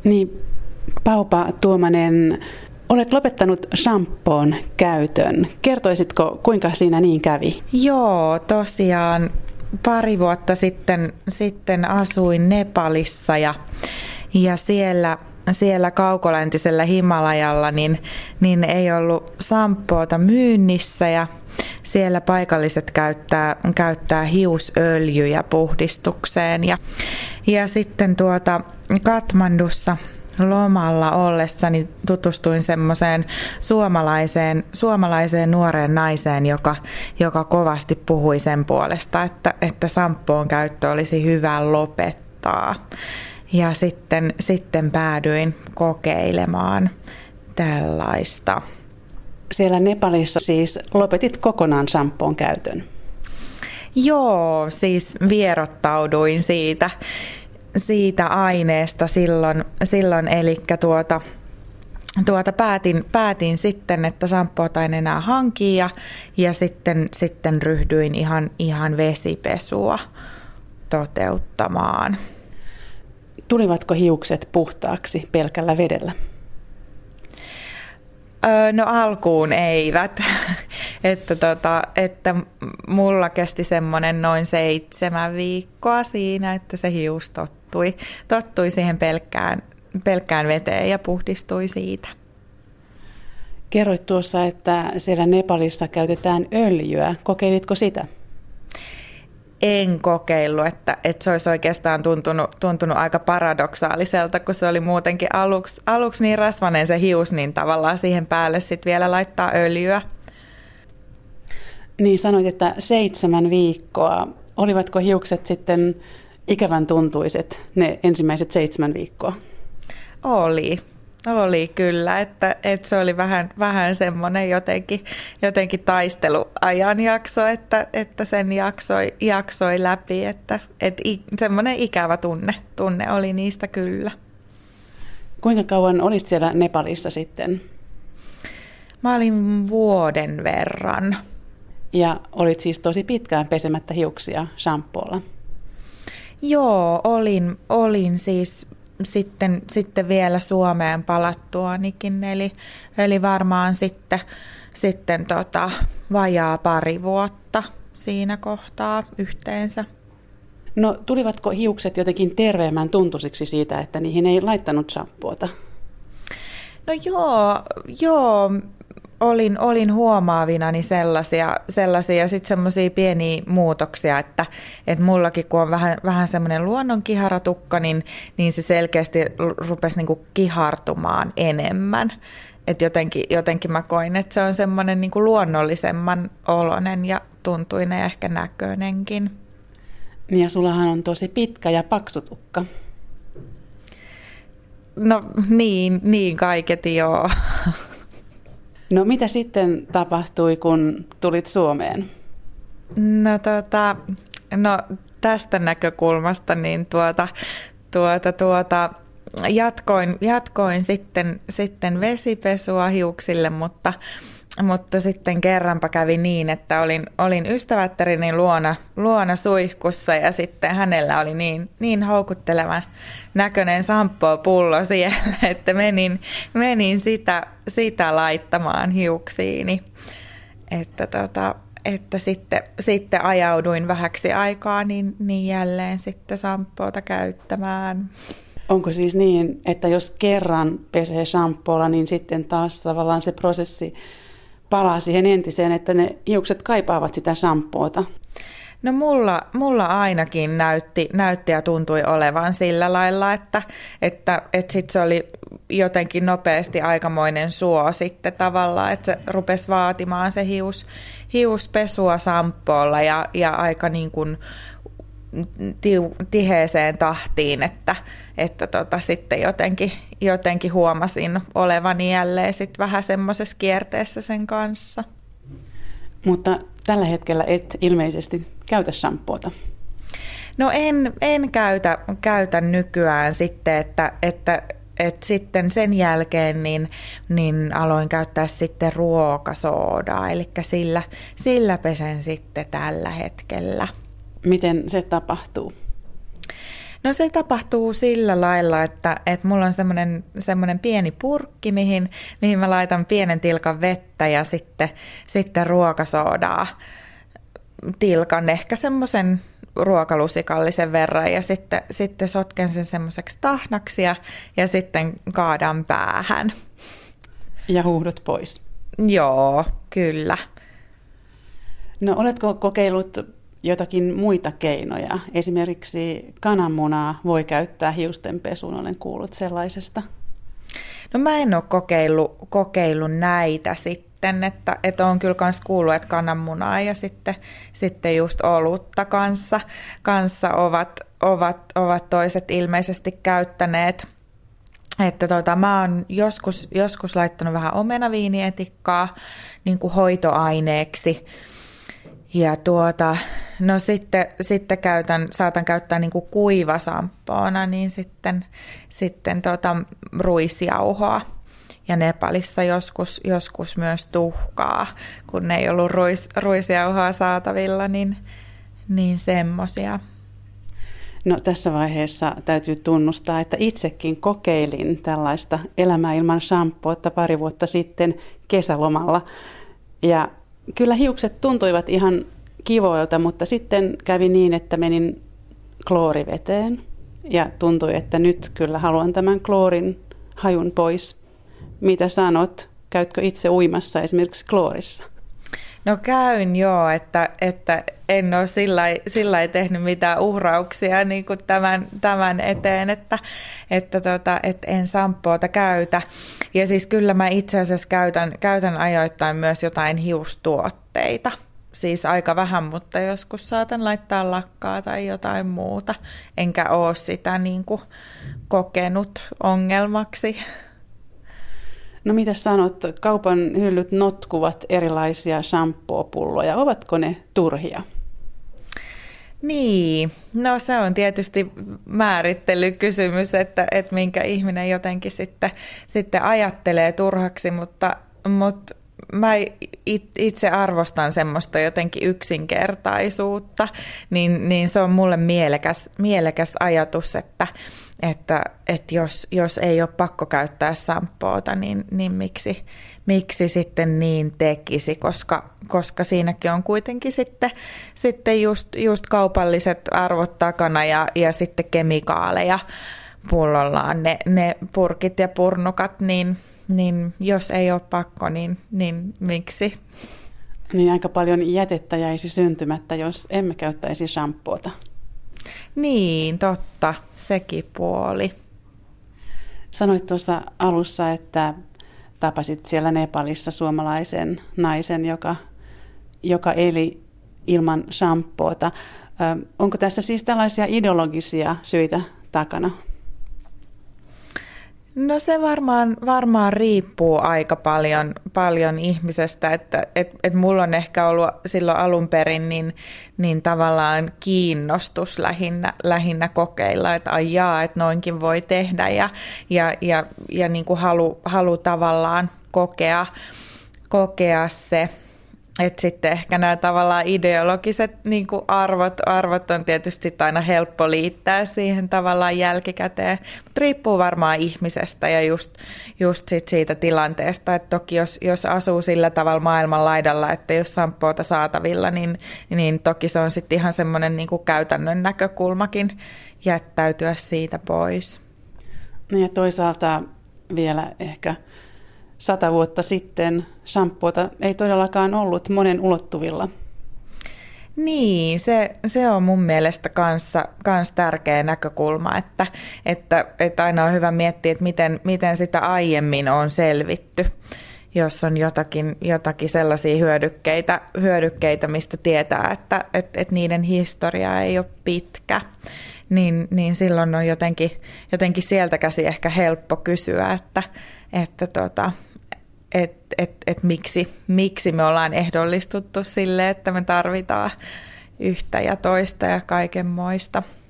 Niin, Paupa Tuomanen, olet lopettanut shampoon käytön. Kertoisitko, kuinka siinä niin kävi? Joo, tosiaan pari vuotta sitten asuin Nepalissa ja siellä kaukoläntisellä Himalajalla niin ei ollut shampoota myynnissä ja siellä paikalliset käyttää hiusöljyjä puhdistukseen ja sitten Katmandussa lomalla ollessani tutustuin semmoiseen suomalaiseen nuoreen naiseen, joka kovasti puhui sen puolesta, että shampoon käyttö olisi hyvä lopettaa. Ja sitten päädyin kokeilemaan tällaista. Siellä Nepalissa siis lopetit kokonaan shampoon käytön? Joo, siis vierottauduin siitä aineesta silloin eli päätin sitten, että shampoota en enää hanki ja sitten ryhdyin ihan vesipesua toteuttamaan. Tulivatko hiukset puhtaaksi pelkällä vedellä? No alkuun eivät, että mulla kesti semmoinen noin 7 viikkoa siinä, että se hius tottui siihen pelkkään veteen ja puhdistui siitä. Kerroit tuossa, että siellä Nepalissa käytetään öljyä. Kokeilitko sitä? En kokeillut, että se olisi oikeastaan tuntunut aika paradoksaaliselta, kun se oli muutenkin aluksi niin rasvainen se hius, niin tavallaan siihen päälle sitten vielä laittaa öljyä. Niin sanoit, että 7 viikkoa. Olivatko hiukset sitten ikävän tuntuiset ne ensimmäiset 7 viikkoa? Oli kyllä, että se oli vähän semmoinen jotenkin taisteluajanjakso, että sen jaksoi läpi, että semmoinen ikävä tunne oli niistä kyllä. Kuinka kauan olit siellä Nepalissa sitten? Mä olin vuoden verran. Ja olit siis tosi pitkään pesemättä hiuksia shampoolla? Joo, olin siis sitten vielä Suomeen palattuanikin, eli varmaan sitten vajaa 2 vuotta siinä kohtaa yhteensä. No tulivatko hiukset jotenkin terveemmän tuntuisiksi siitä, että niihin ei laittanut shampoota? No joo. Olin huomaavinani sellaisia ja sitten semmoisia pieniä muutoksia, että mullakin kun on vähän semmoinen luonnonkihaраtukka, niin se selkeästi rupesi niinku kihartumaan enemmän. Et jotenkin mä koin, että se on semmoinen niinku luonnollisemman oloinen ja tuntuinen ja ehkä näköinenkin. Ja sullahan on tosi pitkä ja paksu tukka. No niin kaiketi joo. No mitä sitten tapahtui, kun tulit Suomeen? No tästä näkökulmasta niin jatkoin sitten vesipesua hiuksille, mutta sitten kerranpa kävi niin, että olin ystävättärini luona suihkussa ja sitten hänellä oli niin houkuttelevan näköinen shampoo-pullo siellä, että menin sitä laittamaan hiuksiini, että sitten ajauduin vähäksi aikaa niin jälleen sitten shampoota käyttämään. Onko siis niin, että jos kerran pesee shampoolla, niin sitten taas tavallaan se prosessi palaa siihen entiseen, että ne hiukset kaipaavat sitä shampoota? No mulla ainakin näytti ja tuntui olevan sillä lailla, että sit se oli jotenkin nopeasti aikamoinen suo sitten tavallaan, että se rupesi vaatimaan se hiuspesua shampoolla ja aika niin kuin tiheeseen tahtiin, että sitten jotenkin huomasin olevani jälleen sit vähän semmoisessa kierteessä sen kanssa. Mutta tällä hetkellä et ilmeisesti käytä shampoota. No en käytä nykyään sitten, että sitten sen jälkeen niin aloin käyttää sitten ruokasoodaa, eli sillä pesen sitten tällä hetkellä. Miten se tapahtuu? No se tapahtuu sillä lailla, että mulla on semmoinen pieni purkki, mihin mä laitan pienen tilkan vettä ja sitten ruokasoodaa. Tilkan ehkä semmoisen ruokalusikallisen verran ja sitten sotken sen semmoiseksi tahnaksi ja sitten kaadan päähän. Ja huuhdot pois. Joo, kyllä. No oletko kokeillut jotakin muita keinoja? Esimerkiksi kananmunaa voi käyttää hiustenpesuun, olen kuullut sellaisesta. No mä en ole kokeillut näitä sitten, että on kyllä myös kuullut, että kananmunaa ja sitten just olutta kanssa ovat toiset ilmeisesti käyttäneet. Että mä oon joskus laittanut vähän omenaviinietikkaa niin kuin hoitoaineeksi. Ja no sitten saatan käyttää niin kuin kuivasamppoona, niin sitten ruisjauhoa. Ja Nepalissa joskus myös tuhkaa, kun ei ollut ruisjauhoa saatavilla, niin semmoisia. No tässä vaiheessa täytyy tunnustaa, että itsekin kokeilin tällaista elämää ilman shampoota pari vuotta sitten kesälomalla. Ja kyllä hiukset tuntuivat ihan kivoilta, mutta sitten kävi niin, että menin klooriveteen ja tuntui, että nyt kyllä haluan tämän kloorin hajun pois. Mitä sanot? Käytkö itse uimassa esimerkiksi kloorissa? No käyn joo, että en ole sillä tehnyt mitään uhrauksia niin kuin tämän eteen, että en shampoota käytä. Ja siis kyllä mä itse asiassa käytän ajoittain myös jotain hiustuotteita. Siis aika vähän, mutta joskus saatan laittaa lakkaa tai jotain muuta. Enkä ole sitä niin kuin kokenut ongelmaksi. No mitä sanot, kaupan hyllyt notkuvat erilaisia shampoo-pulloja. Ovatko ne turhia? Niin, no se on tietysti määrittelykysymys, että minkä ihminen jotenkin sitten ajattelee turhaksi, mutta mä itse arvostan semmoista jotenkin yksinkertaisuutta, niin se on mulle mielekäs ajatus, että jos ei ole pakko käyttää shampoota, niin miksi sitten niin tekisi, koska siinäkin on kuitenkin sitten just kaupalliset arvot takana ja sitten kemikaaleja pullollaan ne purkit ja purnukat, niin jos ei ole pakko, niin miksi? Niin aika paljon jätettä jäisi syntymättä, jos emme käyttäisi shampoota. Niin, totta, sekin puoli. Sanoit tuossa alussa, että tapasit siellä Nepalissa suomalaisen naisen, joka eli ilman shampoota. Onko tässä siis tällaisia ideologisia syitä takana? No se varmaan riippuu aika paljon ihmisestä, että mulla on ehkä ollut silloin alun perin niin tavallaan kiinnostus lähinnä kokeilla, että ai jaa, että noinkin voi tehdä ja niin kuin halu tavallaan kokea se. Että sitten ehkä nämä tavallaan ideologiset niin kuin arvot on tietysti aina helppo liittää siihen tavallaan jälkikäteen, mutta riippuu varmaan ihmisestä ja just siitä tilanteesta, että toki jos asuu sillä tavalla maailman laidalla, että jos shampoota saatavilla, niin toki se on sitten ihan semmoinen niin kuin käytännön näkökulmakin jättäytyä siitä pois. No ja toisaalta vielä ehkä 100 vuotta sitten shampoota ei todellakaan ollut monen ulottuvilla. Niin, se on mun mielestä kans tärkeä näkökulma, että aina on hyvä miettiä, että miten sitä aiemmin on selvitty, jos on jotakin sellaisia hyödykkeitä, mistä tietää, että niiden historia ei ole pitkä. Niin silloin on jotenkin sieltä käsi ehkä helppo kysyä, että miksi me ollaan ehdollistuttu sille, että me tarvitaan yhtä ja toista ja kaikenmoista.